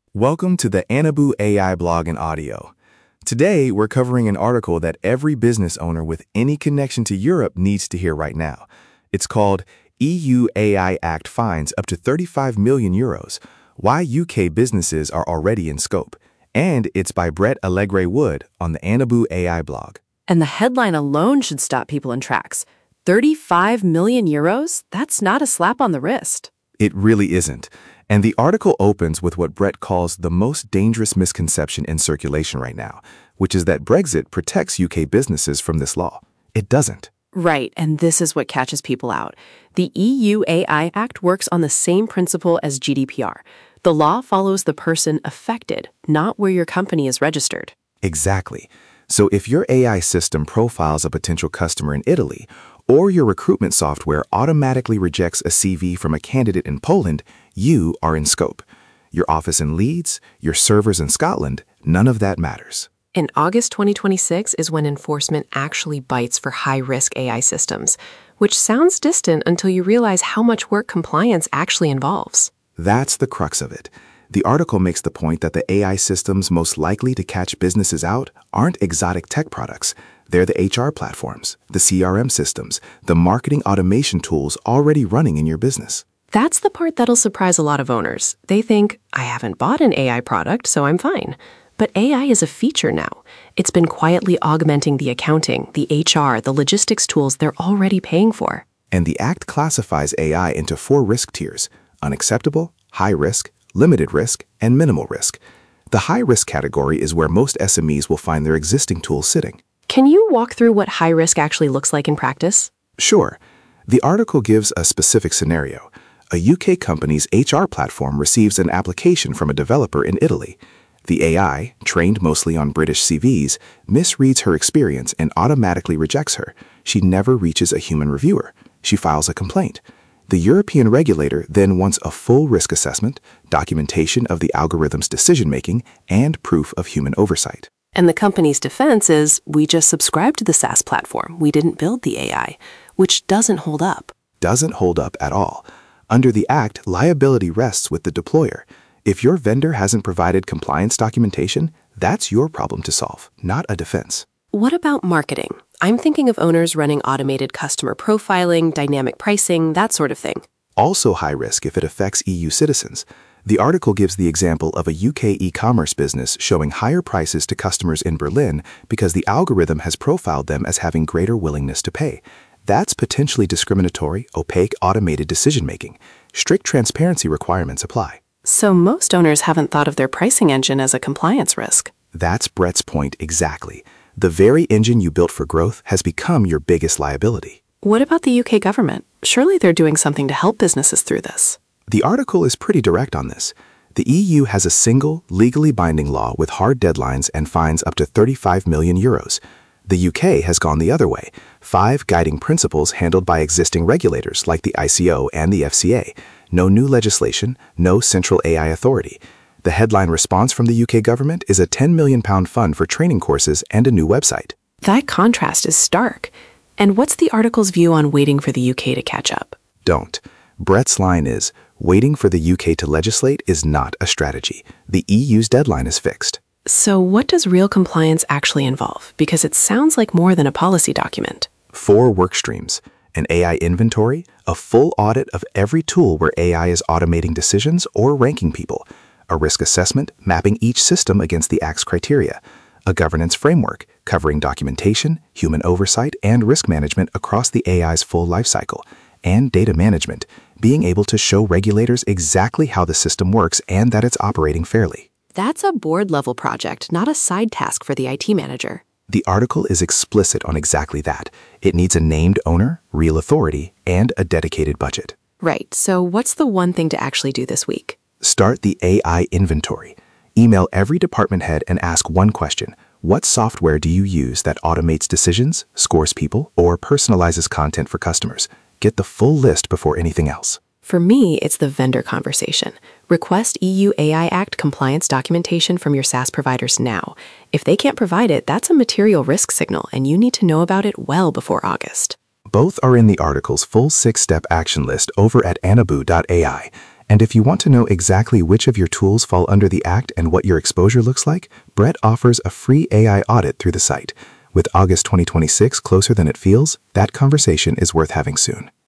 Welcome to the Anabu AI blog and audio. Today, we're covering an article that every business owner with any connection to Europe needs to hear right now. It's called EU AI Act Fines Up to 35 Million Euros, Why UK Businesses Are Already in Scope. And it's by Brett Allegre Wood on the Anabu AI blog. And the headline alone should stop people in tracks. 35 million euros? That's not a slap on the wrist. It really isn't. And the article opens with what Brett calls the most dangerous misconception in circulation right now, which is that Brexit protects UK businesses from this law. It doesn't. Right, and this is what catches people out. The EU AI Act works on the same principle as GDPR. The law follows the person affected, not where your company is registered. Exactly. So if your AI system profiles a potential customer in Italy, or your recruitment software automatically rejects a CV from a candidate in Poland, you are in scope. Your office in Leeds, your servers in Scotland, none of that matters. In August 2026 is when enforcement actually bites for high-risk AI systems, which sounds distant until you realize how much work compliance actually involves. That's the crux of it. The article makes the point that the AI systems most likely to catch businesses out aren't exotic tech products. They're the HR platforms, the CRM systems, the marketing automation tools already running in your business. That's the part that'll surprise a lot of owners. They think, I haven't bought an AI product, so I'm fine. But AI is a feature now. It's been quietly augmenting the accounting, the HR, the logistics tools they're already paying for. And the Act classifies AI into 4 risk tiers: unacceptable, high risk, limited risk, and minimal risk. The high risk category is where most SMEs will find their existing tools sitting. Can you walk through what high risk actually looks like in practice? Sure. The article gives a specific scenario. A UK company's HR platform receives an application from a developer in Italy. The AI, trained mostly on British CVs, misreads her experience and automatically rejects her. She never reaches a human reviewer. She files a complaint. The European regulator then wants a full risk assessment, documentation of the algorithm's decision-making, and proof of human oversight. And the company's defense is, we just subscribed to the SaaS platform. We didn't build the AI, which doesn't hold up. Doesn't hold up at all. Under the Act, liability rests with the deployer. If your vendor hasn't provided compliance documentation, that's your problem to solve, not a defense. What about marketing? I'm thinking of owners running automated customer profiling, dynamic pricing, that sort of thing. Also high risk if it affects EU citizens. The article gives the example of a UK e-commerce business showing higher prices to customers in Berlin because the algorithm has profiled them as having greater willingness to pay. That's potentially discriminatory, opaque, automated decision-making. Strict transparency requirements apply. So most owners haven't thought of their pricing engine as a compliance risk. That's Brett's point exactly. The very engine you built for growth has become your biggest liability. What about the UK government? Surely they're doing something to help businesses through this. The article is pretty direct on this. The EU has a single, legally binding law with hard deadlines and fines up to 35 million euros. The UK has gone the other way, 5 guiding principles handled by existing regulators like the ICO and the FCA. No new legislation, no central AI authority. The headline response from the UK government is a £10 million fund for training courses and a new website. That contrast is stark. And what's the article's view on waiting for the UK to catch up? Don't. Brett's line is, waiting for the UK to legislate is not a strategy. The EU's deadline is fixed. So what does real compliance actually involve? Because it sounds like more than a policy document. 4 work streams: an AI inventory, a full audit of every tool where AI is automating decisions or ranking people, a risk assessment mapping each system against the Act's criteria, a governance framework covering documentation, human oversight, and risk management across the AI's full lifecycle, and data management, being able to show regulators exactly how the system works and that it's operating fairly. That's a board-level project, not a side task for the IT manager. The article is explicit on exactly that. It needs a named owner, real authority, and a dedicated budget. Right, so what's the one thing to actually do this week? Start the AI inventory. Email every department head and ask one question. What software do you use that automates decisions, scores people, or personalizes content for customers? Get the full list before anything else. For me, it's the vendor conversation. Request EU AI Act compliance documentation from your SaaS providers now. If they can't provide it, that's a material risk signal, and you need to know about it well before August. Both are in the article's full 6-step action list over at anabu.ai. And if you want to know exactly which of your tools fall under the Act and what your exposure looks like, Brett offers a free AI audit through the site. With August 2026 closer than it feels, that conversation is worth having soon.